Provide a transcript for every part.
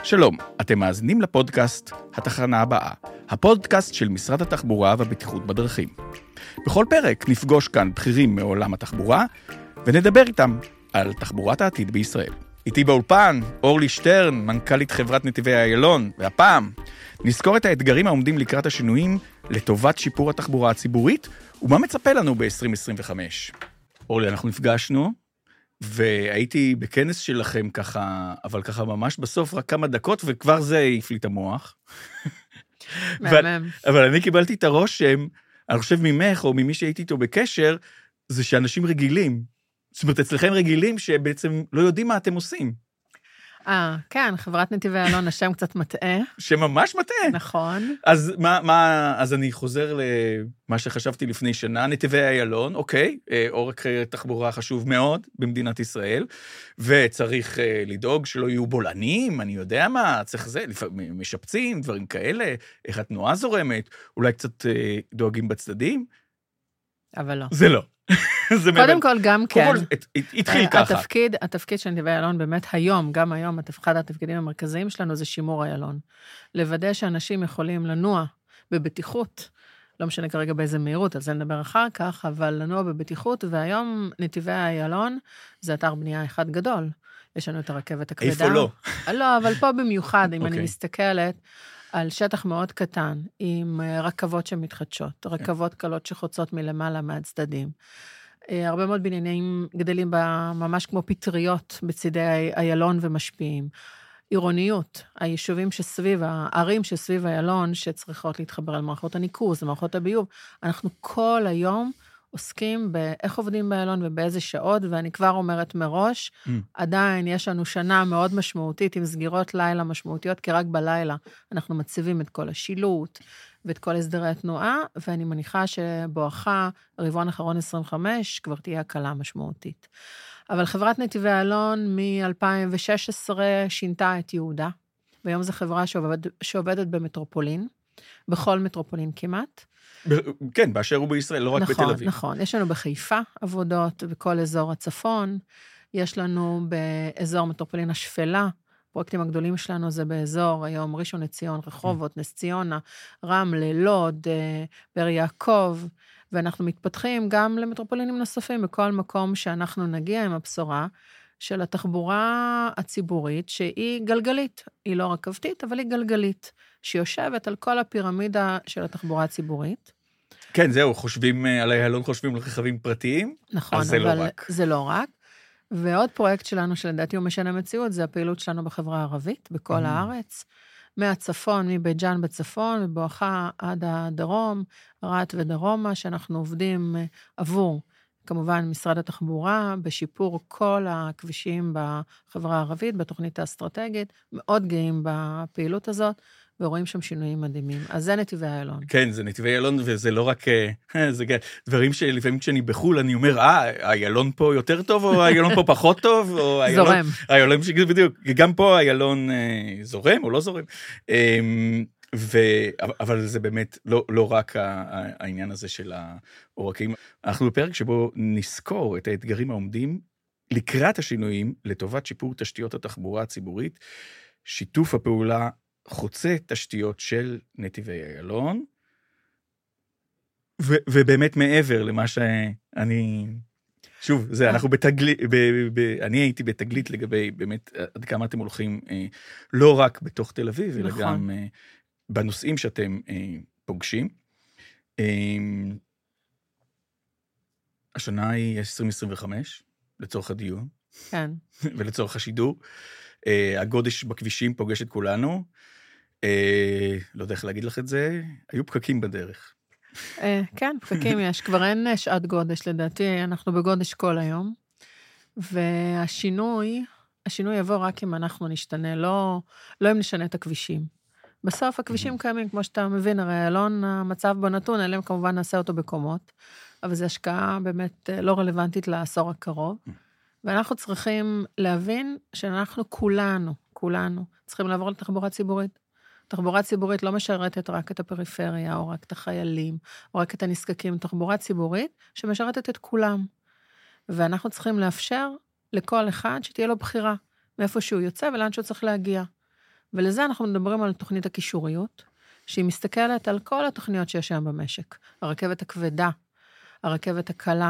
שלום, אתם מאזינים לפודקאסט התחנה הבאה, הפודקאסט של משרד התחבורה והבטיחות בדרכים. בכל פרק נפגוש כאן בכירים מעולם התחבורה, ונדבר איתם על תחבורת העתיד בישראל. איתי באולפן, אורלי שטרן, מנכ"לית חברת נתיבי איילון, והפעם נזכור את האתגרים העומדים לקראת השינויים לטובת שיפור התחבורה הציבורית, ומה מצפה לנו ב-2025. אורלי, אנחנו נפגשנו, והייתי בכנס שלכם ככה, אבל ככה ממש בסוף רק כמה דקות, וכבר זה הפליט המוח. אבל אני קיבלתי את הרושם, אני חושב ממך או ממי שהייתי איתו בקשר, זה שאנשים רגילים. זאת אומרת, אצלכם רגילים שבעצם לא יודעים מה אתם עושים. כן, חברת נתיבי איילון, השם קצת מטעה. שממש מטעה. נכון. אז אני חוזר למה שחשבתי לפני שנה, נתיבי איילון, אוקיי, עורק תחבורה חשוב מאוד במדינת ישראל, וצריך לדאוג שלא יהיו בולענים, אני יודע מה, צריך זה, משפצים, דברים כאלה, איך התנועה זורמת, אולי קצת דואגים בצדדים. אבל לא. זה לא. קודם כל גם כן. התחיל ככה. התפקיד של נתיבי איילון באמת היום, גם היום, אחד התפקידים המרכזיים שלנו זה שימור איילון. לוודא שאנשים יכולים לנוע בבטיחות, לא משנה כרגע באיזה מהירות, על זה נדבר אחר כך, אבל לנוע בבטיחות, והיום נתיבי איילון זה אתר בנייה אחד גדול. יש לנו את הרכבת הכבדה. איפה לא? לא, אבל פה במיוחד, אם אני מסתכלת, על שטח מאוד קטן, עם רכבות שמתחדשות, רכבות קלות שחוצות מלמעלה מהצדדים. הרבה מאוד בניינים גדלים ממש כמו פטריות בצדי איילון ומשפיעים. עירוניות, היישובים שסביב, הערים שסביב איילון, שצריכות להתחבר על מערכות הניקוז, למערכות הביוב, אנחנו כל היום עוסקים באיך עובדים באיילון ובאיזה שעות, ואני כבר אומרת מראש, עדיין יש לנו שנה מאוד משמעותית, עם סגירות לילה משמעותיות, כי רק בלילה אנחנו מציבים את כל השילוט, ואת כל הסדרי התנועה, ואני מניחה שבואכה רבעון אחרון 25, כבר תהיה הקלה משמעותית. אבל חברת נתיבי איילון מ-2016 שינתה את יהודה, והיום זו חברה שעובדת במטרופולין, בכל מטרופולין כמעט, כן, באשר הוא בישראל, לא רק בתל אביב. נכון, יש לנו בחיפה עבודות, בכל אזור הצפון, יש לנו באזור מטרופולין השפלה, הפרויקטים הגדולים שלנו זה באזור, היום ראשון לציון, רחובות, נס ציונה, רמלה, לוד, באר יעקב, ואנחנו מתפתחים גם למטרופולינים נוספים, בכל מקום שאנחנו נגיע עם הבשורה של התחבורה הציבורית, שהיא גלגלית, היא לא רכבתית, אבל היא גלגלית, שיושבת על כל הפירמידה של התחבורה הציבורית. כן, זהו, חושבים על איילון, חושבים על רכבים פרטיים, נכון, אז זה לא רק. זה לא רק. ועוד פרויקט שלנו, שלדעתי הוא משנה מציאות, זה הפעילות שלנו בחברה הערבית, בכל הארץ, מהצפון, מבית ג'אן בצפון, ובואכה עד הדרום, רעת ודרומה, שאנחנו עובדים עבור, כמובן, משרד התחבורה, בשיפור כל הכבישים בחברה הערבית, בתוכנית האסטרטגית, מאוד גאים בפעילות הזאת, ורואים שם שינויים מדהימים. אז זה נתיבי איילון. כן, זה נתיבי איילון, וזה לא רק, זה דברים שלפעמים כשאני בחול, אני אומר, איילון פה יותר טוב, או איילון פה פחות טוב, או זורם. איילון בדיוק, גם פה איילון זורם או לא זורם. אבל זה באמת לא רק העניין הזה של העורקים. אנחנו בפרק שבו נזכור את האתגרים העומדים לקראת השינויים, לטובת שיפור תשתיות התחבורה הציבורית, שיתוף הפעולה חוצה תשתיות של נתיבי איילון, ובאמת מעבר למה שאני, שוב, זה, אנחנו בתגלית, אני הייתי בתגלית לגבי באמת עד כמה אתם הולכים, לא רק בתוך תל אביב, אלא גם בנושאים שאתם פוגשים. השנה היא 2025, לצורך הדיון. כן. ולצורך השידור. הגודש בכבישים פוגש את כולנו. לא יודע איך להגיד לך את זה, היו פקקים בדרך. כן, פקקים יש, כבר אין שעת גודש, לדעתי, אנחנו בגודש כל היום, והשינוי יבוא רק אם אנחנו נשתנה, לא אם נשנה את הכבישים. בסוף הכבישים קיימים, כמו שאתה מבין, הרי איילון, המצב בו נתון, אליהם כמובן נעשה אותו בקומות, אבל זו השקעה באמת לא רלוונטית לעשור הקרוב, ואנחנו צריכים להבין שאנחנו כולנו צריכים לעבור לתחבורה ציבורית. תחבורה ציבורית לא משרתת רק את הפריפריה, או רק את החיילים, או רק את הנזקקים. תחבורה ציבורית שמשרתת את כולם. ואנחנו צריכים לאפשר לכל אחד שתהיה לו בחירה, מאיפה שהוא יוצא ולאן שהוא צריך להגיע. ולזה אנחנו מדברים על תוכנית הקישוריות, שהיא מסתכלת על כל התוכניות שיש היום במשק. הרכבת הכבדה, הרכבת הקלה,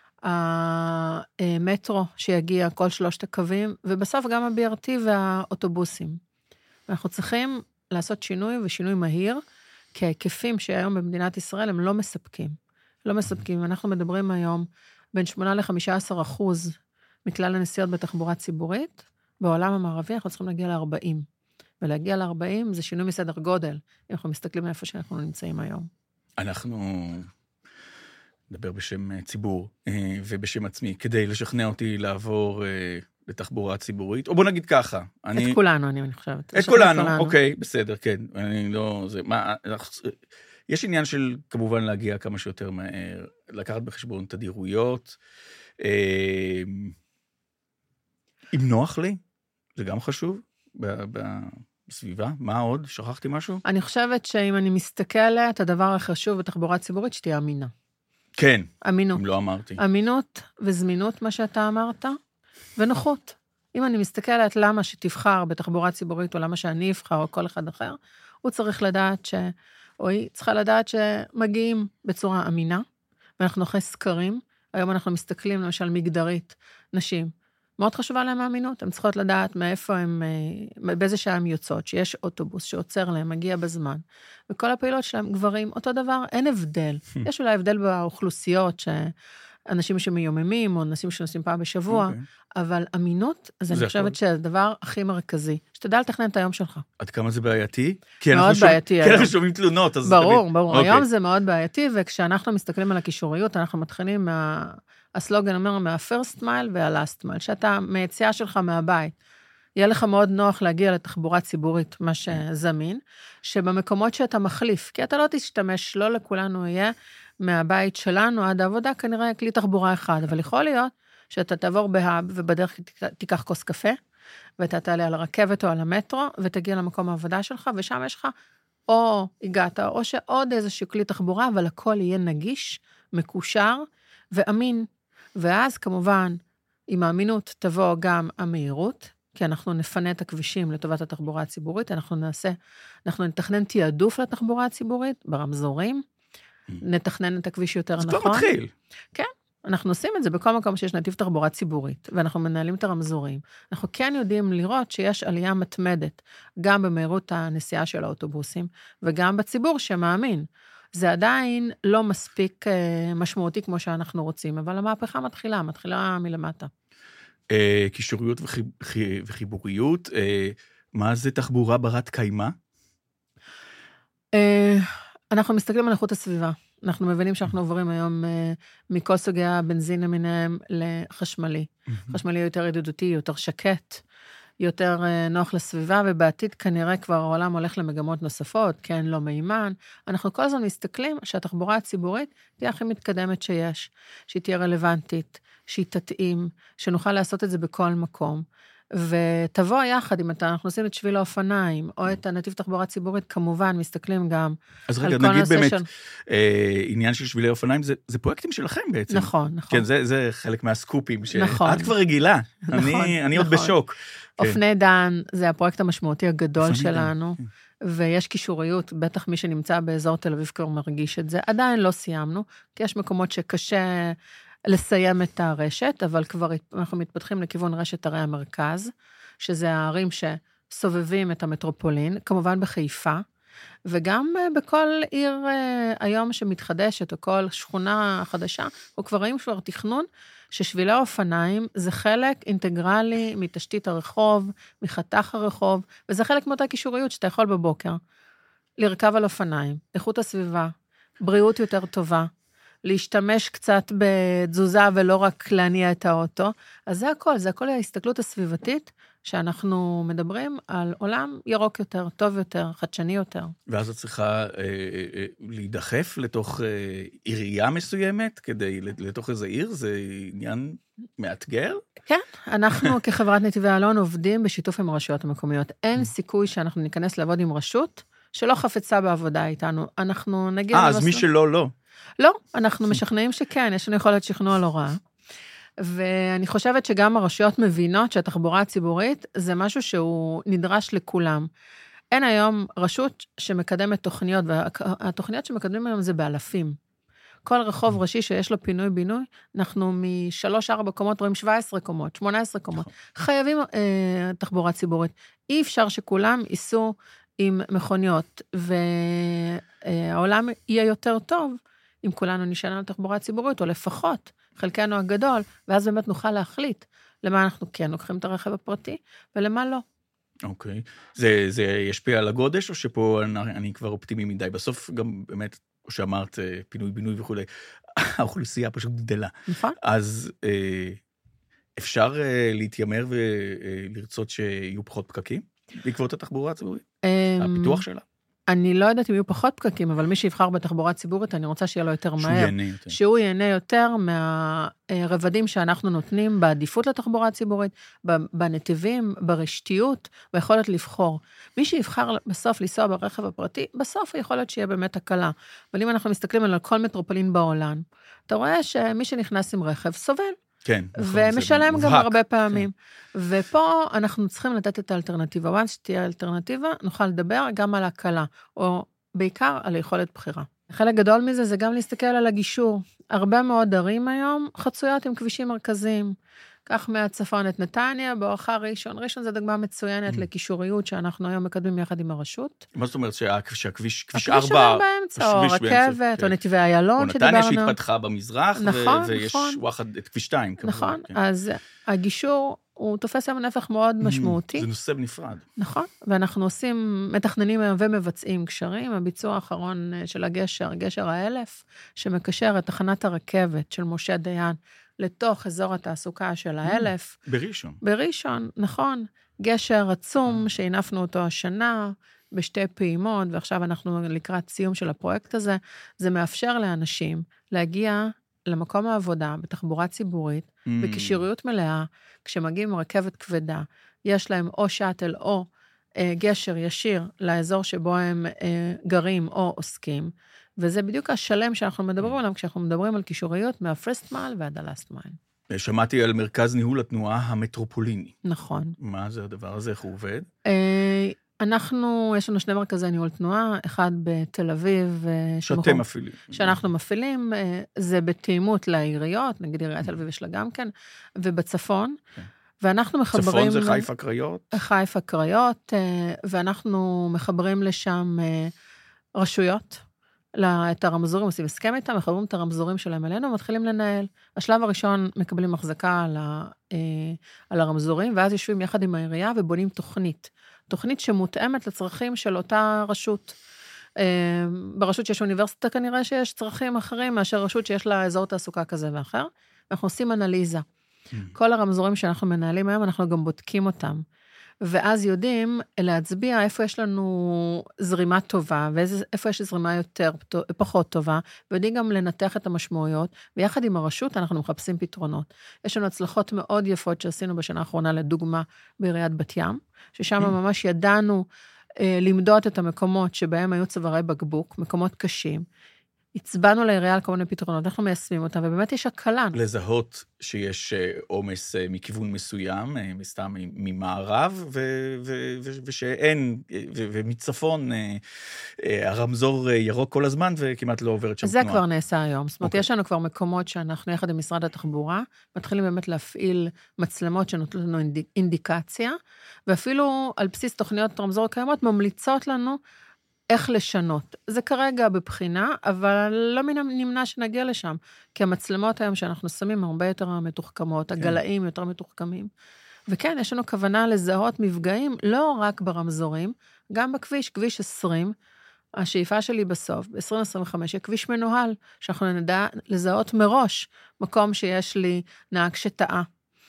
המטרו שיגיע, כל 3 הקווים, ובסוף גם ה-BRT והאוטובוסים. אנחנו צריכים לעשות שינוי ושינוי מהיר, כי ההיקפים שהיום במדינת ישראל הם לא מספקים. לא מספקים. אנחנו מדברים היום בין 8-15% מכלל הנסיעות בתחבורה ציבורית, בעולם המערבי אנחנו צריכים להגיע ל-40. ולהגיע ל-40 זה שינוי מסדר גודל, אם אנחנו מסתכלים מאיפה שאנחנו נמצאים היום. אנחנו נדבר בשם ציבור ובשם עצמי, כדי לשכנע אותי לעבור לתחבורה ציבורית, או בוא נגיד ככה. את כולנו, אני חושבת. את כולנו, אוקיי, בסדר, כן. אני לא, זה, מה, יש עניין של כמובן להגיע כמה שיותר מהר, לקחת בחשבון תדירויות, אם נוח לי, זה גם חשוב, בסביבה, מה עוד? שכחתי משהו? אני חושבת שאם אני מסתכלת, הדבר החשוב בתחבורה ציבורית, שתהיה אמינה. כן, אמינות. אם לא אמרתי. אמינות וזמינות, מה שאתה אמרת, ונוחות. אם אני מסתכלת למה שתבחר בתחבורה ציבורית, או למה שאני אבחר, או כל אחד אחר, הוא צריך לדעת או היא צריכה לדעת שמגיעים בצורה אמינה, ואנחנו אחרי סקרים, היום אנחנו מסתכלים למשל מגדרית, נשים, מאוד חשובה להם האמינות, הן צריכות לדעת מאיפה הן, באיזה שעה הן יוצאות, שיש אוטובוס שעוצר להם, מגיע בזמן, וכל הפעילות שלהם גברים, אותו דבר, אין הבדל. יש אולי הבדל באוכלוסיות, שאנשים שמיוממים, או אנשים שנוסעים פעם בשבוע, אבל אמינות, אז אני חושבת שהדבר הכי מרכזי, שתדע לתכנן את היום שלך. עד כמה זה בעייתי? מאוד בעייתי. כי אנחנו שומעים תלונות, אז... ברור. היום זה מאוד בעייתי, וכשאנחנו מסתכלים על הקישוריות, אנחנו מתחילים הסלוגן אומר, מה-first mile וה-last mile, שאתה מיציאה שלך מהבית, יהיה לך מאוד נוח להגיע לתחבורה ציבורית, מה שזמין, שבמקומות שאתה מחליף, כי אתה לא תשתמש, לא לכולנו יהיה, מהבית שלנו עד העבודה, כנראה כלי תחבורה אחד, אבל יכול להיות שאתה תעבור בהאב, ובדרך תיקח כוס קפה, ואתה תעלה על הרכבת או על המטרו, ותגיע למקום העבודה שלך, ושם יש לך או הגעת, או שעוד איזשהו כלי תחבורה, אבל הכל יהיה נגיש, מקושר ואמין. ואז כמובן, עם האמינות תבוא גם המהירות, כי אנחנו נפנה את הכבישים לטובת התחבורה הציבורית, אנחנו נתכנן תיעדוף לתחבורה הציבורית, ברמזורים, נתכנן את הכביש יותר נכון. זה כבר מתחיל. כן, אנחנו עושים את זה בכל מקום שיש נתיב תחבורה ציבורית, ואנחנו מנהלים את הרמזורים. אנחנו כן יודעים לראות שיש עלייה מתמדת, גם במהירות הנסיעה של האוטובוסים, וגם בציבור שמאמין. זה עדיין לא מספיק משמעותי כמו שאנחנו רוצים, אבל המהפכה מתחילה מלמטה. קישוריות וחיבוריות, מה זה תחבורה ברת קיימה? אנחנו מסתכלים על איכות הסביבה. אנחנו מבינים שאנחנו עוברים היום מכל סוגי הבנזין למיניהם לחשמלי. חשמלי יותר ידידותי, יותר שקט, יותר נוח לסביבה, ובעתיד כנראה כבר העולם הולך למגמות נוספות, כן, לא מימן. אנחנו כל הזמן מסתכלים שהתחבורה הציבורית תהיה הכי מתקדמת שיש, שהיא תהיה רלוונטית, שהיא תתאים, שנוכל לעשות את זה בכל מקום. ותבוא יחד, אם אנחנו עושים את שביל האופניים, או את הנתיב תחבורה ציבורית, כמובן, מסתכלים גם אז רגע, נגיד באמת, עניין של שבילי אופניים, זה פרויקטים שלכם בעצם. נכון. כן, זה חלק מהסקופים, שאת כבר רגילה, אני עוד בשוק. אופני דן, זה הפרויקט המשמעותי הגדול שלנו, ויש קישוריות, בטח מי שנמצא באזור תל אביב כבר מרגיש את זה, עדיין לא סיימנו, כי יש מקומות שקשה לסיים את הרשת, אבל כבר אנחנו מתפתחים לכיוון רשת ערי המרכז, שזה הערים שסובבים את המטרופולין, כמובן בחיפה, וגם בכל עיר היום שמתחדשת, או כל שכונה חדשה, או כבר רואים כבר תכנון, ששבילי האופניים זה חלק אינטגרלי מתשתית הרחוב, מחתך הרחוב, וזה חלק מאותה קישוריות שאתה יכול בבוקר, לרכב על אופניים, איכות הסביבה, בריאות יותר טובה, להשתמש קצת בתזוזה ולא רק להניע את האוטו, אז זה הכל ההסתכלות הסביבתית, שאנחנו מדברים על עולם ירוק יותר, טוב יותר, חדשני יותר. ואז את צריכה להידחף לתוך עירייה מסוימת, לתוך איזה עיר, זה עניין מאתגר? כן, אנחנו כחברת נתיבי אלון עובדים בשיתוף עם הרשויות המקומיות. אין סיכוי שאנחנו ניכנס לעבוד עם רשות, שלא חפצה בעבודה איתנו. אנחנו נגיע... אז מי שלא, לא. לא, אנחנו משכנעים שכן, יש לנו יכולת שכנוע לא רע. ואני חושבת שגם הרשויות מבינות שהתחבורה הציבורית זה משהו שהוא נדרש לכולם. אין היום רשות שמקדמת תוכניות, והתוכניות שמקדמים היום זה באלפים. כל רחוב ראשי שיש לו פינוי-בינוי, אנחנו מ3-4 קומות רואים 17 קומות, 18 קומות. חייבים תחבורה ציבורית. אי אפשר שכולם ייסעו עם מכוניות, והעולם יהיה יותר טוב אם כולנו נשען על תחבורה ציבורית, או לפחות חלקנו הגדול, ואז באמת נוכל להחליט למה אנחנו כן לוקחים את הרכב הפרטי, ולמה לא. אוקיי. זה ישפיע על הגודש, או שפה אני כבר אופטימי מדי? בסוף גם באמת, כמו שאמרת, פינוי-בינוי וכו', האוכלוסייה פשוט גדלה. נכון. אז אפשר להתיימר ולרצות שיהיו פחות פקקים בעקבות התחבורה הציבורית? הפיתוח שלה? אני לא יודעת אם יהיו פחות פקקים, אבל מי שיבחר בתחבורה ציבורית, אני רוצה שיהיה לו יותר מהר. שהוא ייהנה יותר. שהוא ייהנה יותר מהרבדים שאנחנו נותנים בעדיפות לתחבורה הציבורית, בנתיבים, ברשתיות, ביכולת לבחור. מי שיבחר בסוף לנסוע ברכב הפרטי, בסוף יכול להיות שיהיה באמת הקלה. אבל אם אנחנו מסתכלים על כל מטרופולין בעולם, אתה רואה שמי שנכנס עם רכב סובל. כן. ומשלם גם הרבה פעמים. ופה אנחנו צריכים לתת את האלטרנטיבה. once שתהיה אלטרנטיבה, נוכל לדבר גם על הקלה, או בעיקר על יכולת בחירה. חלק גדול מזה זה גם להסתכל על הגישור. הרבה מאוד ערים היום חצויות עם כבישים מרכזיים. כך מהצפון את נתניה, בואכה ראשון. ראשון זה דוגמה מצוינת לקישוריות שאנחנו היום מקדמים יחד עם הרשות. מה זאת אומרת שהכביש 4... הכביש באמצע, או רכבת, או נתיבי איילון שדיברנו. או נתניה שהתפתחה במזרח, ויש וואחד את כביש 2. נכון, אז הגישור הוא תופס היום נפח מאוד משמעותי. זה נושא בנפרד. נכון, ואנחנו מתכננים היום ומבצעים קשרים. הביצוע האחרון של הגשר, גשר ה-1000, שמקשר את תחנת הרכבת של משה דיין, לתוך אזור התעסוקה של ה-1000. בראשון. בראשון, נכון. גשר עצום שהנפנו אותו השנה, בשתי פעימות, ועכשיו אנחנו לקראת סיום של הפרויקט הזה. זה מאפשר לאנשים להגיע למקום העבודה, בתחבורה ציבורית, בקישוריות מלאה, כשמגיעים רכבת כבדה, יש להם או שאטל או גשר ישיר לאזור שבו הם גרים או עוסקים, וזה בדיוק השלם שאנחנו מדברים עליו, כשאנחנו מדברים על קישוריות מהפרסט מייל ועד הלאסט מייל. שמעתי על מרכז ניהול התנועה המטרופוליני. נכון. מה זה הדבר הזה? איך הוא עובד? יש לנו 2 מרכזי ניהול תנועה, אחד בתל אביב, שאתם מפעילים. שאנחנו מפעילים, זה בתאימות לעיריות, נגיד עיריית תל אביב יש לה גם כן, ובצפון, ואנחנו מחברים... צפון זה חיפה קריות? חיפה קריות, ואנחנו מחברים לשם רשויות, את הרמזורים, עושים הסכם איתם, מחברים את הרמזורים שלהם אלינו, ומתחילים לנהל. השלב הראשון מקבלים החזקה על הרמזורים, ואז יושבים יחד עם העירייה ובונים תוכנית שמותאמת לצרכים של אותה רשות. ברשות שיש אוניברסיטה כנראה שיש צרכים אחרים, מאשר רשות שיש לה אזור תעסוקה כזה ואחר, ואנחנו עושים אנליזה. כל הרמזורים שאנחנו מנהלים היום, אנחנו גם בודקים אותם. ואז יודעים להצביע איפה יש לנו זרימה טובה, ואיפה יש זרימה פחות טובה, ויודעים גם לנתח את המשמעויות, ויחד עם הרשות אנחנו מחפשים פתרונות. יש לנו הצלחות מאוד יפות שעשינו בשנה האחרונה, לדוגמה בעיריית בת ים, ששם ממש ידענו למדוד את המקומות שבהם היו צווארי בקבוק, מקומות קשים, הצבענו לעירייה על כל מיני פתרונות, אנחנו מיישמים אותם, ובאמת יש הקלה. לזהות שיש עומס מכיוון מסוים, מסתם ממערב, ושאין, ומצפון, הרמזור ירוק כל הזמן, וכמעט לא עוברת שם תנועה. זה כבר נעשה היום. זאת אומרת, יש לנו כבר מקומות שאנחנו, יחד עם משרד התחבורה, מתחילים באמת להפעיל מצלמות שנותנות לנו אינדיקציה, ואפילו על בסיס תוכניות רמזור קיימות, ממליצות לנו איך לשנות. זה כרגע בבחינה, אבל לא נמנע שנגיע לשם, כי המצלמות היום שאנחנו שמים הרבה יותר מתוחכמות, הגלאים יותר מתוחכמים, וכן, יש לנו כוונה לזהות מפגעים, לא רק ברמזורים, גם בכביש, כביש 20, השאיפה שלי בסוף, ב-2025, יהיה כביש מנוהל, שאנחנו נדע לזהות מראש, מקום שיש לי נהג שטעה.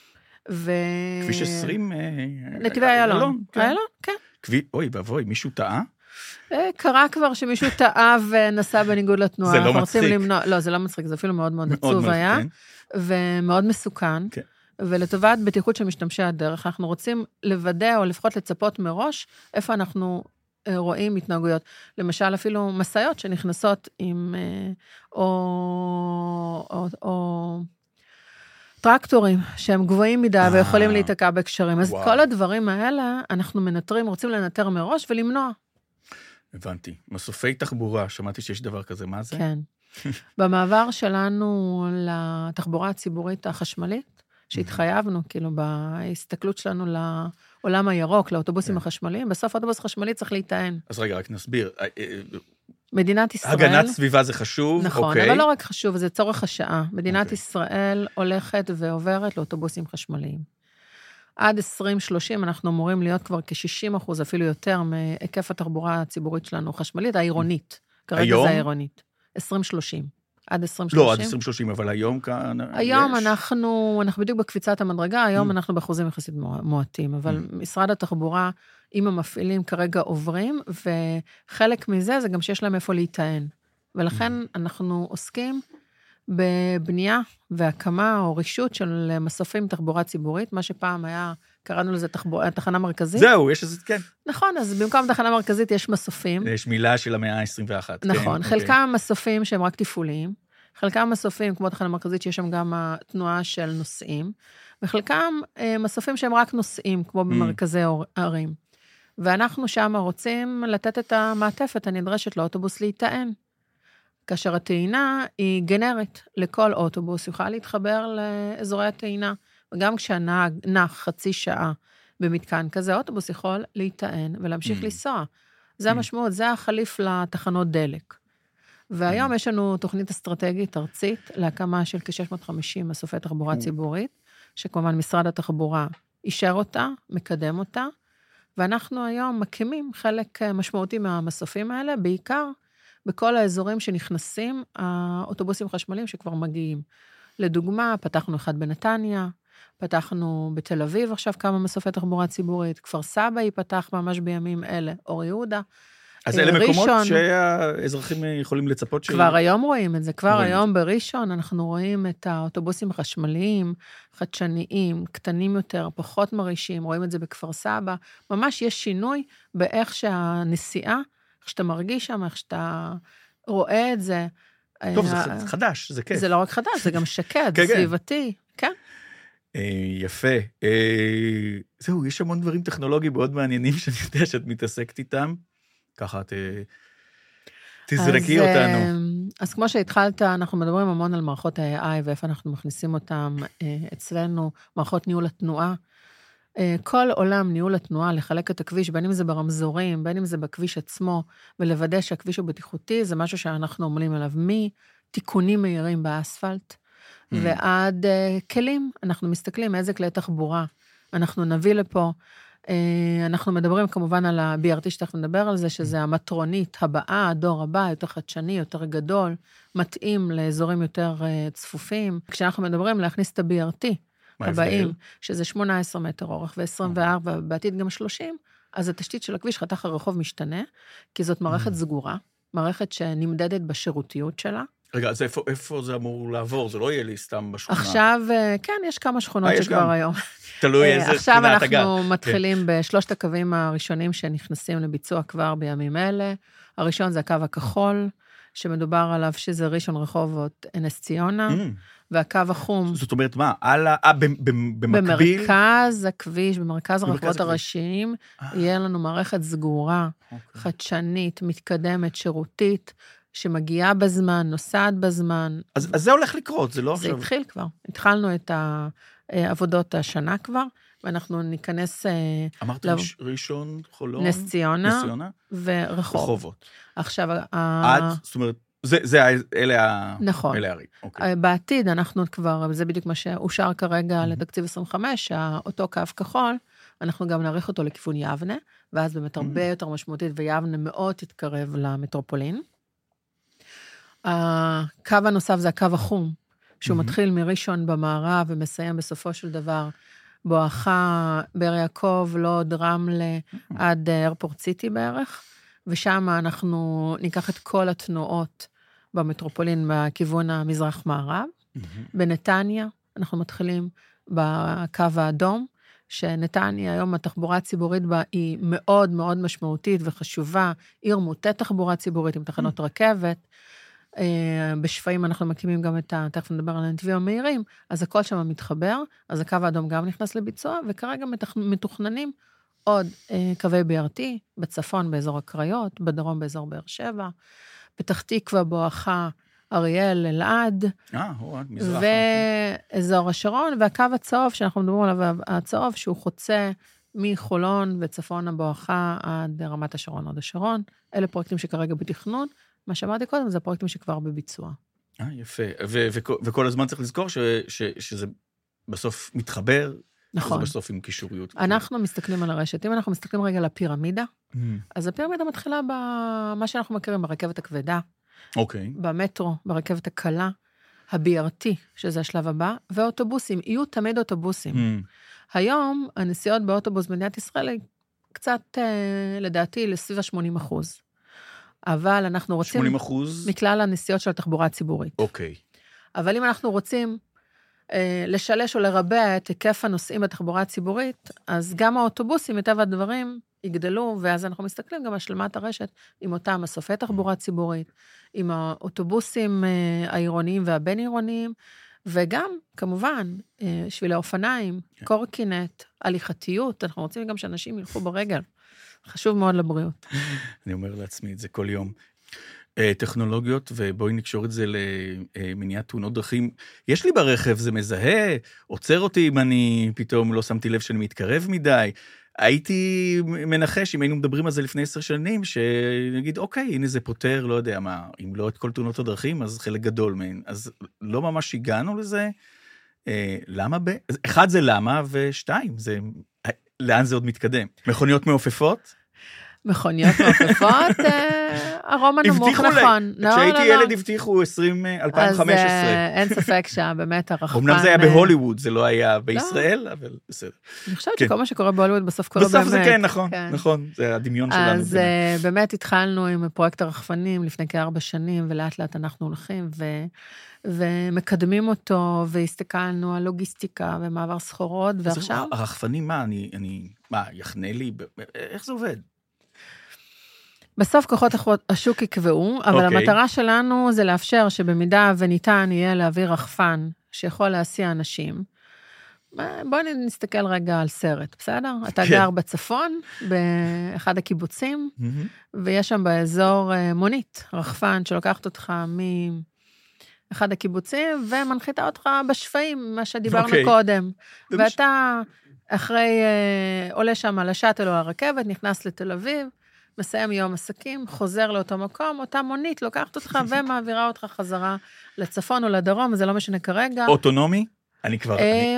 כביש 20? נתיבי איילון. איילון, כן. אוי, ואבוי, מישהו טעה? קרה כבר שמישהו טעה ונסע בניגוד לתנועה. זה לא מצחיק. לא, זה לא מצחיק, זה אפילו מאוד מאוד עצוב היה, ומאוד מסוכן, ולטובת בטיחות של משתמשי הדרך, אנחנו רוצים לוודא, או לפחות לצפות מראש, איפה אנחנו רואים התנהגויות. למשל, אפילו מסעיות שנכנסות עם, או טרקטורים שהם גבוהים מדי ויכולים להתקע בקשרים. אז כל הדברים האלה אנחנו מנטרים, רוצים לנטר מראש ולמנוע. הבנתי. מסופי תחבורה, שמעתי שיש דבר כזה, מה זה? כן. במעבר שלנו לתחבורה הציבורית החשמלית, שהתחייבנו, כאילו, בהסתכלות שלנו לעולם הירוק, לאוטובוסים החשמליים, בסוף אוטובוס חשמלי צריך להיטען. אז רגע, רק נסביר. מדינת ישראל... הגנת סביבה זה חשוב, נכון, אוקיי. אבל לא רק חשוב, זה צורך השעה. מדינת ישראל הולכת ועוברת לאוטובוסים חשמליים. עד 2030 אנחנו אמורים להיות כבר כ-60%, אפילו יותר, מהיקף התחבורה הציבורית שלנו חשמלית, העירונית. כרגע זה העירונית. 2030. עד 2030. לא, עד 2030, אבל היום כאן היום אנחנו בדיוק בקפיצת המדרגה, היום אנחנו באחוזים יחסית מועטים, אבל משרד התחבורה עם המפעילים כרגע עוברים, וחלק מזה זה גם שיש להם איפה להיטען. ולכן אנחנו עוסקים בבנייה והקמה או רישות של מסופים תחבורה ציבורית, מה שפעם היה, קראנו לזה תחנה מרכזית. זהו, יש איזה, כן. נכון, אז במקום תחנה מרכזית יש מסופים. יש מילה של המאה ה-21. נכון, חלקם מסופים שהם רק תפעוליים, חלקם מסופים כמו תחנה מרכזית שיש שם גם התנועה של נוסעים, וחלקם מסופים שהם רק נוסעים, כמו במרכזי ערים. ואנחנו שם רוצים לתת את המעטפת הנדרשת לאוטובוס להיטען. כאשר הטעינה היא גנרית לכל אוטובוס, יוכל להתחבר לאזורי הטעינה, וגם כשהנהג נח חצי שעה במתקן כזה, אוטובוס יכול להיטען ולהמשיך לנסוע. זה המשמעות, זה החליף לתחנות דלק. והיום יש לנו תוכנית אסטרטגית ארצית, להקמה של כ-650 מסופי תחבורה ציבורית, שכמובן משרד התחבורה אישר אותה, מקדם אותה, ואנחנו היום מקימים חלק משמעותי מהמסופים האלה, בעיקר בכל האזורים שנכנסים, האוטובוסים חשמליים שכבר מגיעים. לדוגמה, פתחנו אחד בנתניה, פתחנו בתל אביב עכשיו כמה מסופי תחבורה ציבורית, כפר סבא ייפתח ממש בימים אלה, אור יהודה. אז אלה מקומות שהאזרחים יכולים לצפות כבר היום רואים את זה, כבר היום בראשון אנחנו רואים את האוטובוסים החשמליים, חדשניים, קטנים יותר, פחות מרישים, רואים את זה בכפר סבא, ממש יש שינוי באיך שהנסיעה, איך שאתה מרגיש שם, איך שאתה רואה את זה. טוב, זה חדש, זה כיף. זה לא רק חדש, זה גם שקט, סביבתי, כן. יפה. זהו, יש המון דברים טכנולוגיים מאוד מעניינים שאני יודע שאת מתעסקת איתם. ככה, תזרקי אותנו. אז כמו שהתחלת, אנחנו מדברים המון על מערכות ה-AI, ואיפה אנחנו מכניסים אותם אצלנו, מערכות ניהול התנועה. כל עולם ניהול התנועה, לחלק את הכביש, בין אם זה ברמזורים, בין אם זה בכביש עצמו, ולוודא שהכביש הוא בטיחותי, זה משהו שאנחנו עומלים עליו, מתיקונים מהירים באספלט, ועד כלים, אנחנו מסתכלים איזה כלי תחבורה, אנחנו נביא לפה, אנחנו מדברים כמובן על ה-BRT, שתכף נדבר על זה, שזה המטרונית הבאה, הדור הבא, יותר חדשני, יותר גדול, מתאים לאזורים יותר צפופים. כשאנחנו מדברים להכניס את ה-BRT, הבאים, שזה 18 מטר אורך ו-24, בעתיד גם 30, אז התשתית של הכביש, חתך הרחוב משתנה, כי זאת מערכת סגורה, מערכת שנמדדת בשירותיות שלה. רגע, אז איפה זה אמור לעבור? זה לא יהיה לי סתם בשכונה. עכשיו, כן, יש כמה שכונות שכבר היום. תלוי איזה שכונה אתה גר. עכשיו אנחנו מתחילים בשלושת הקווים הראשונים שנכנסים לביצוע כבר בימים אלה. הראשון זה הקו הכחול, שמדובר עליו שזה ראשון רחובות נס ציונה, והקו החום. זאת אומרת מה? במקביל? במרכז הכביש, במרכז הרחובות הראשיים, יהיה לנו מערכת סגורה, חדשנית, מתקדמת, שירותית, שמגיעה בזמן, נוסעת בזמן. אז זה הולך לקרות, זה לא עכשיו... זה התחיל כבר. התחלנו את העבודות השנה כבר, ואנחנו ניכנס... אמרת ראשון, חולון? נס ציונה ורחובות. עכשיו... זאת אומרת, אלה הערים. בעתיד אנחנו כבר, זה בדיוק מה שאושר כרגע לתקציב 25, אותו קו כחול, אנחנו גם נעריך אותו לכיוון יבנה, ואז באמת הרבה יותר משמעותית, ויבנה מאוד תתקרב למטרופולין. הקו הנוסף זה הקו החום, שהוא מתחיל מראשון במערב, ומסיים בסופו של דבר, בואכה באר יעקב, לוד, רמלה, עד איירפורט סיטי בערך, ושם אנחנו ניקח את כל התנועות במטרופולין בכיוון המזרח-מערב. בנתניה אנחנו מתחילים בקו האדום, שנתניה היום התחבורה הציבורית בה היא מאוד מאוד משמעותית וחשובה, עיר מוטה תחבורה ציבורית עם תחנות רכבת, בשפעים אנחנו מקימים גם תכף נדבר על הנתיבים המהירים, אז הכל שם מתחבר, אז הקו האדום גם נכנס לביצוע, וכרגע מתוכננים עוד קווי BRT, בצפון באזור הקריות, בדרום באזור באר שבע, פתח תקווה, בואכה, אריאל, אלעד, מזרח. ואזור השרון, והקו הצהוב, שאנחנו מדברים עליו, הצהוב, שהוא חוצה מחולון וצפון בואכה עד רמת השרון, עד השרון. אלה פרויקטים שכרגע בתכנון. מה שאמרתי קודם, זה פרויקטים שכבר בביצוע. יפה. וכל הזמן צריך לזכור שזה בסוף מתחבר, נכון. וזה בסוף עם קישוריות. אנחנו מסתכלים על הרשת. אם אנחנו מסתכלים רגע על הפירמידה, אז הפירמידה מתחילה במה שאנחנו מכירים, ברכבת הכבדה, במטרו, ברכבת הקלה, ה-BRT, שזה השלב הבא, ואוטובוסים, יהיו תמיד אוטובוסים. היום, הנסיעות באוטובוס במדינת ישראל, קצת, לדעתי, לסביב ה-80%. אבל אנחנו רוצים... 80%? מכלל הנסיעות של התחבורה הציבורית. אוקיי. אבל אם אנחנו רוצים לשלש או לרבע את היקף הנוסעים בתחבורה הציבורית, אז גם האוטובוסים, מטבע הדברים, יגדלו, ואז אנחנו מסתכלים גם על השלמת הרשת עם אותם מסופי תחבורה ציבורית, עם האוטובוסים העירוניים והבין-עירוניים, וגם, כמובן, שבילי אופניים, קורקינט, הליכתיות, אנחנו רוצים גם שאנשים ילכו ברגל. חשוב מאוד לבריאות. אני אומר לעצמי את זה כל יום. טכנולוגיות, ובואי נקשור את זה למניעת תאונות דרכים. יש לי ברכב, זה מזהה, עוצר אותי אם אני פתאום לא שמתי לב שאני מתקרב מדי. הייתי מנחש, אם היינו מדברים על זה לפני 10 שנים, שנגיד, אוקיי, הנה זה פותר, לא יודע מה, אם לא את כל תאונות הדרכים, אז חלק גדול מהן. אז לא ממש הגענו לזה. למה? אחד זה למה, ושתיים, זה... לאן זה עוד מתקדם? מכוניות מעופפות? מכוניות מעופפות, הרום הנמוך נכון. כשהייתי ילד הבטיחו 2015. אז אין ספק שבאמת הרחפן... אמנם זה היה בהוליווד, זה לא היה בישראל, אבל בסדר. אני חושבת שכל מה שקורה בהוליווד בסוף קורה באמת. בסוף זה כן, נכון, זה הדמיון שלנו. אז באמת התחלנו עם פרויקט הרחפנים לפני כ4 שנים, ולאט לאט אנחנו הולכים ומקדמים אותו, והסתכלנו על לוגיסטיקה ומעבר סחורות, ועכשיו... הרחפנים, מה, יחנה לי? איך זה עובד? בסוף כוחות השוק יקבעו, אבל המטרה שלנו זה לאפשר שבמידה וניתן יהיה להעביר רחפן שיכול להסיע אנשים. בואו נסתכל רגע על סרט, בסדר? אתה גר בצפון, באחד הקיבוצים, ויש שם באזור מונית, רחפן שלוקחת אותך מאחד הקיבוצים, ומנחיתה אותך בשפעים, מה שדיברנו קודם. ואתה אחרי, עולה שם על השאטל או הרכבת, נכנס לתל אביב, מסיים יום עסקים, חוזר לאותו מקום, אותה מונית לוקחת אותך ומעבירה אותך חזרה לצפון או לדרום, זה לא משנה כרגע. אוטונומי? אני כבר,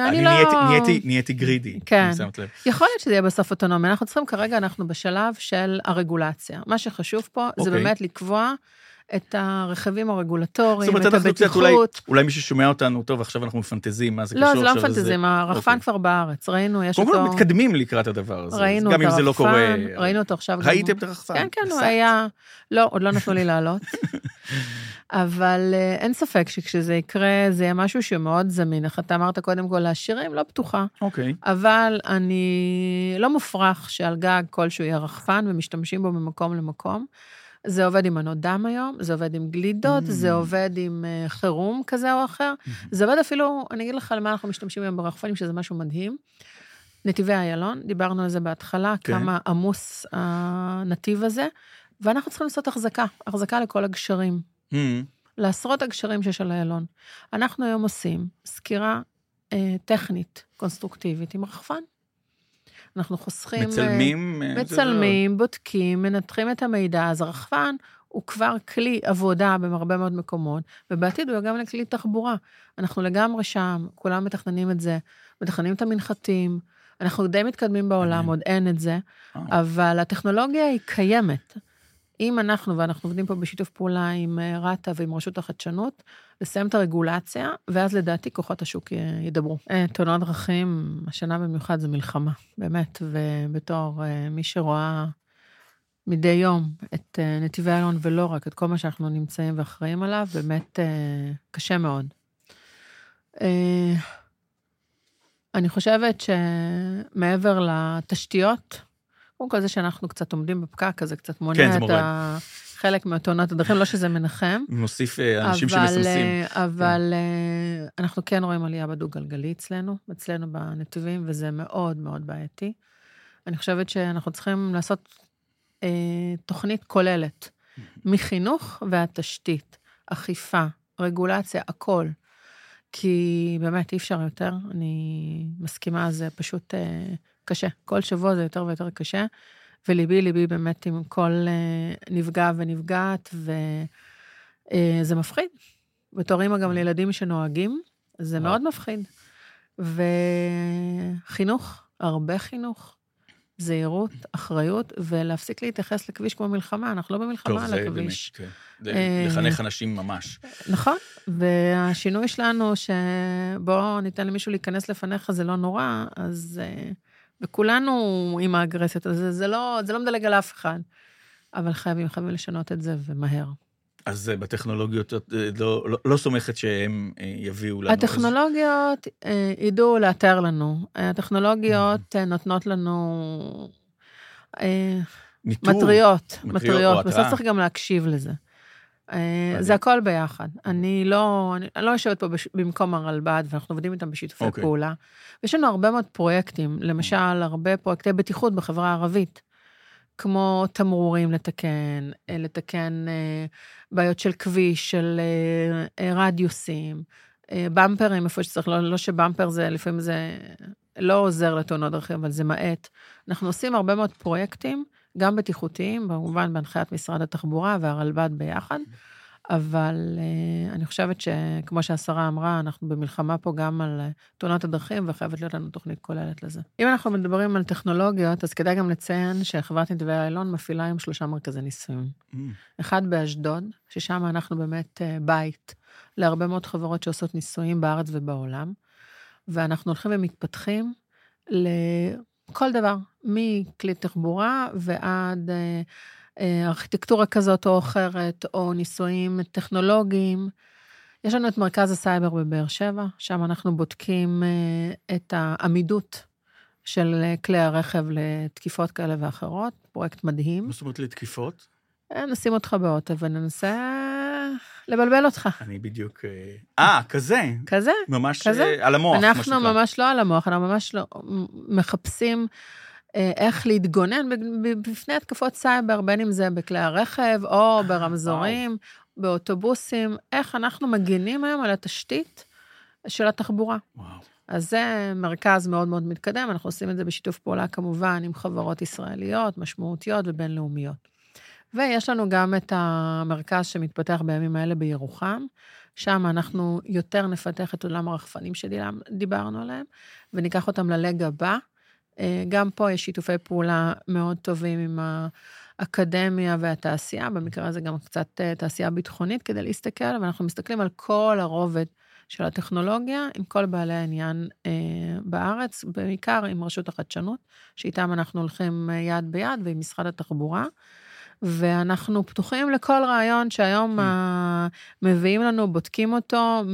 נהייתי גרידי. כן, יכול להיות שזה יהיה בסוף אוטונומי, אנחנו צריכים כרגע, אנחנו בשלב של הרגולציה. מה שחשוב פה זה באמת לקבוע את הרכיבים הרגולטוריים, את הבטיחות. אולי מי ששומע אותנו, טוב, עכשיו אנחנו מפנטזים, מה זה קשור? לא, זה לא מפנטזים, הרחפן כבר בארץ, ראינו, יש אותו... קודם כל מתקדמים לקראת הדבר הזה, ראינו גם אם זה לא קורה... ראינו אותו עכשיו... ראיתם את הרחפן? כן, הוא היה... לא, עוד לא נתנו לי לעלות. אבל אין ספק שכשזה יקרה, זה יהיה משהו שמאוד זמין. איך אתה אמרת קודם כל, לעשירים לא פתוחה. אוקיי. אבל אני לא מופרך שעל גג כלשהו יהיה רחפן, ומשתמשים בו ממקום למקום. זה עובד עם מנות דם היום, זה עובד עם גלידות, זה עובד עם חירום כזה או אחר. זה עובד אפילו, אני אגיד לך למה אנחנו משתמשים היום ברחפנים, שזה משהו מדהים. נתיבי איילון, דיברנו על זה בהתחלה, כמה עמוס הנתיב הזה, ואנחנו צריכים לעשות החזקה לכל הגשרים. לעשרות הגשרים שיש על איילון. אנחנו היום עושים סקירה טכנית, קונסטרוקטיבית, עם רחפן. אנחנו חוסכים... מצלמים, בודקים, מנתחים את המידע, אז הרחפן הוא כבר כלי עבודה בהרבה מאוד מקומות, ובעתיד הוא גם לכלי תחבורה. אנחנו לגמרי שם, כולם מתכננים את זה, מתכננים את המנחתים, אנחנו די מתקדמים בעולם, עוד אין את זה, אבל הטכנולוגיה היא קיימת. אם ואנחנו עובדים פה בשיתוף פעולה עם רטה ועם רשות החדשנות, לסיים את הרגולציה, ואז לדעתי כוחות השוק ידברו. תאונות דרכים, השנה במיוחד זה מלחמה, באמת, ובתור מי שרואה מדי יום את נתיבי איילון, ולא רק את כל מה שאנחנו נמצאים ואחראים עליו, באמת קשה מאוד. אני חושבת שמעבר לתשתיות, קודם כל זה שאנחנו קצת עומדים בפקק, אז זה קצת מונע את חלק מתאונות הדרכים, לא שזה מנחם. נוסיף אנשים שמסמסים. אבל אנחנו כן רואים עלייה בדו-גלגלי אצלנו בנתיבים, וזה מאוד מאוד בעייתי. אני חושבת שאנחנו צריכים לעשות תוכנית כוללת, מחינוך והתשתית, אכיפה, רגולציה, הכל. כי באמת אי אפשר יותר, אני מסכימה, זה פשוט קשה. כל שבוע זה יותר ויותר קשה, וליבי באמת עם כל נפגע ונפגעת, וזה מפחיד. בתור אימא גם לילדים שנוהגים, זה מאוד מפחיד. וחינוך, הרבה חינוך, זהירות, אחריות, ולהפסיק להתייחס לכביש כמו מלחמה, אנחנו לא במלחמה על הכביש. טוב, זה באמת, כן. לחנך אנשים ממש. נכון, והשינוי שלנו, שבוא ניתן למישהו להיכנס לפניך, זה לא נורא, אז, וכולנו עם האגרסיות, אז זה לא מדלג על אף אחד, אבל חייבים לשנות את זה, ומהר. אז בטכנולוגיות לא סומכת שהם יביאו לנו. הטכנולוגיות ידעו לאתר לנו. הטכנולוגיות נותנות לנו מטריות. בסוף צריך גם להקשיב לזה. זה הכל ביחד. אני לא יושבת פה במקום הרלב"ד, ואנחנו עובדים איתם בשיתופי פעולה. ויש לנו הרבה מאוד פרויקטים, למשל, הרבה פרויקטי בטיחות בחברה הערבית. כמו תמרורים לתקן בעיות של כביש, של רדיוסים, במפרים, איפה שצריך, לא שבמפר זה, לפעמים זה לא עוזר לתאונות דרכים, אבל זה מעט. אנחנו עושים הרבה מאוד פרויקטים, גם בטיחותיים, במובן בהנחיית משרד התחבורה והרלב"ד ביחד, אבל אני חושבת שכמו שהשרה אמרה, אנחנו במלחמה פה גם על תאונות הדרכים, וחייבת להיות לנו תוכנית כוללת לזה. אם אנחנו מדברים על טכנולוגיות, אז כדאי גם לציין שחברת נתיבי איילון מפעילה עם 3 מרכזי ניסויים. אחד באשדוד, ששם אנחנו באמת בית להרבה מאוד חברות שעושות ניסויים בארץ ובעולם, ואנחנו הולכים ומתפתחים לכל דבר, מכלי תחבורה ועד ארכיטקטורה כזאת או אחרת, או ניסויים טכנולוגיים. יש לנו את מרכז הסייבר בבאר שבע, שם אנחנו בודקים את העמידות של כלי הרכב לתקיפות כאלה ואחרות, פרויקט מדהים. מה זאת אומרת לתקיפות? נשים אותך באוטו וננסה לבלבל אותך. אני בדיוק... כזה. כזה. ממש על המוח. אנחנו ממש לא על המוח, אנחנו ממש לא מחפשים איך להתגונן בפני התקפות סייבר, בין אם זה בכלי הרכב, או ברמזורים, באוטובוסים, איך אנחנו מגינים היום על התשתית של התחבורה. וואו. אז זה מרכז מאוד מאוד מתקדם, אנחנו עושים את זה בשיתוף פעולה כמובן, עם חברות ישראליות, משמעותיות ובינלאומיות. ויש לנו גם את המרכז שמתפתח בימים האלה בירוחם, שם אנחנו יותר נפתח את עולם הרחפנים שדיברנו עליהם, וניקח אותם ללג הבא. גם פה יש שיתופי פעולה מאוד טובים עם האקדמיה והתעשייה, במקרה הזה גם קצת תעשייה ביטחונית כדי להסתכל, ואנחנו מסתכלים על כל הרובד של הטכנולוגיה, עם כל בעלי העניין בארץ, בעיקר עם רשות החדשנות, שאיתם אנחנו הולכים יד ביד, ועם משרד התחבורה, ואנחנו פתוחים לכל רעיון שהיום מביאים לנו, בודקים אותו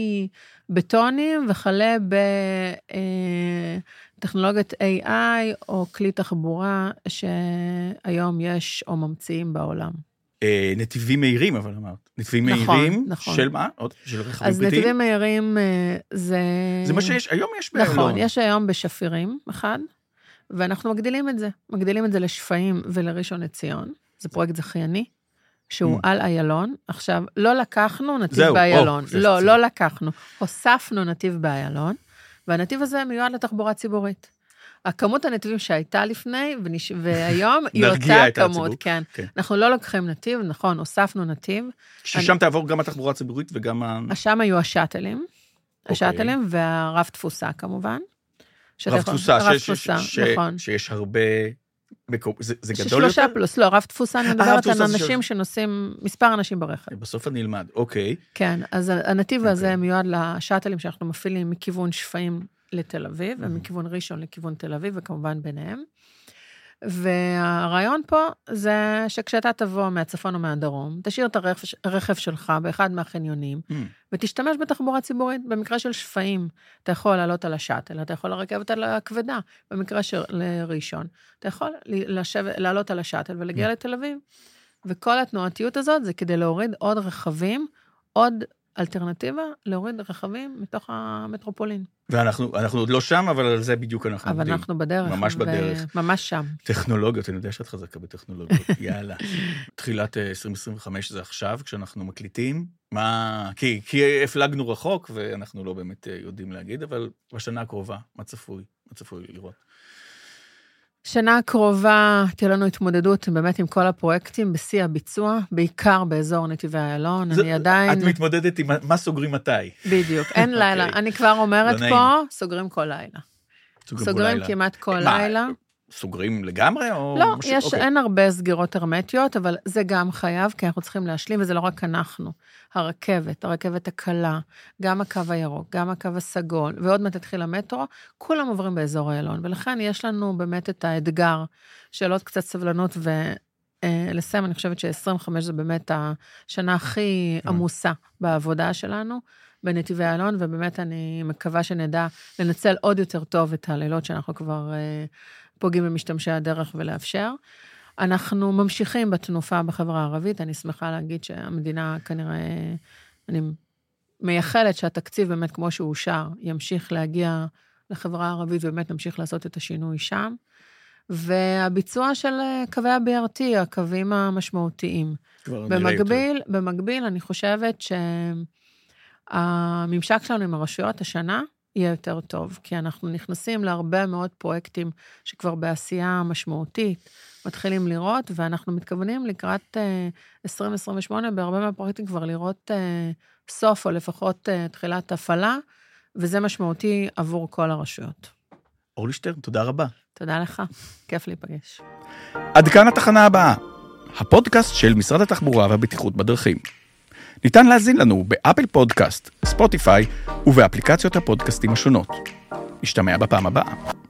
מבטונים וכלה בטכנולוגיית AI או כלי תחבורה שהיום יש או ממציאים בעולם. נתיבים מהירים, אבל אמרת. נתיבים מהירים של מה? של רכבים פרטיים? אז נתיבים מהירים זה... זה מה שיש, היום יש באיילון. נכון, יש היום בשפירים אחד, ואנחנו מגדילים את זה. מגדילים את זה לשפיים ולראשון לציון. זה פרויקט זכייני, שהוא על איילון. עכשיו, לא לקחנו נתיב באיילון. לא לקחנו. הוספנו נתיב באיילון, והנתיב הזה מיועד לתחבורה ציבורית. הכמות הנתיבים שהייתה לפני, והיום היא אותה כמות, כן. אנחנו לא לוקחים נתיב, נכון, הוספנו נתיב. ששם תעבור גם התחבורה הציבורית וגם שם היו השאטלים, והרב תפוסה כמובן. רב תפוסה, שיש הרבה... זה גדול יותר? 3 פלוס, לא, רב תפוסה, אני מדברת על אנשים שנוסעים, מספר אנשים ברכב. בסוף אני אלמד, אוקיי. כן, אז הנתיב הזה מיועד לשאטלים שאנחנו מפעילים מכיוון שפיים לתל אביב, ומכיוון ראשון לכיוון תל אביב, וכמובן ביניהם. והרעיון פה זה שכשאתה תבוא מהצפון או מהדרום, תשאיר את הרכב שלך באחד מהחניונים, ותשתמש בתחבורה ציבורית. במקרה של שפיים, אתה יכול לעלות על השאטל, אתה יכול לרכבת על הכבדה. במקרה של ראשון, אתה יכול לעלות על השאטל ולהגיע לתל אביב. וכל התנועתיות הזאת זה כדי להוריד עוד רכבים, עוד אלטרנטיבה, להוריד רכבים מתוך המטרופולין. ואנחנו עוד לא שם, אבל על זה בדיוק אנחנו עובדים. אבל אנחנו בדרך. ממש בדרך. ממש שם. טכנולוגיות, אני יודע שאת חזקה בטכנולוגיות, יאללה. תחילת 2025 זה עכשיו, כשאנחנו מקליטים, כי הפלגנו רחוק, ואנחנו לא באמת יודעים להגיד, אבל בשנה הקרובה, מה צפוי לראות? שנה הקרובה תהיה לנו התמודדות באמת עם כל הפרויקטים בשיא הביצוע, בעיקר באזור נתיבי איילון. אני עדיין... את מתמודדת עם מה סוגרים מתי. בדיוק, אין לילה. אני כבר אומרת פה, סוגרים כל לילה. סוגרים כמעט כל לילה. סוגרים לגמרי? לא, אין הרבה סגירות הרמטיות, אבל זה גם חייב, כי אנחנו צריכים להשלים, וזה לא רק אנחנו. הרכבת הקלה, גם הקו הירוק, גם הקו הסגול, ועוד מעט תתחיל המטרו, כולם עוברים באזור איילון, ולכן יש לנו באמת את האתגר של עוד קצת סבלנות, ולסיים, אני חושבת ש-25 זה באמת השנה הכי עמוסה בעבודה שלנו, בנתיבי איילון, ובאמת אני מקווה שנדע לנצל עוד יותר טוב את הלילות שאנחנו כבר פוגעים במשתמשי הדרך ולאפשר. אנחנו ממשיכים בתנופה בחברה הערבית, אני שמחה להגיד שהמדינה כנראה, אני מייחלת שהתקציב באמת כמו שהוא אושר, ימשיך להגיע לחברה הערבית, ובאמת נמשיך לעשות את השינוי שם, והביצוע של קווי ה-BRT, הקווים המשמעותיים. במקביל, אני חושבת שהממשק שלנו עם הרשויות השנה, יהיה יותר טוב, כי אנחנו נכנסים להרבה מאוד פרויקטים שכבר בעשייה משמעותית, מתחילים לראות, ואנחנו מתכוונים לקראת 2028, בהרבה מהפרויקטים כבר לראות סוף, או לפחות תחילת הפעלה, וזה משמעותי עבור כל הרשויות. אורלי שטרן, תודה רבה. תודה לך, כיף להיפגש. עד כאן התחנה הבאה, הפודקאסט של משרד התחבורה והבטיחות בדרכים. ניתן להזין לנו באפל פודקאסט, ספוטיפיי ובאפליקציות הפודקאסטים השונות. נשתמע בפעם הבאה.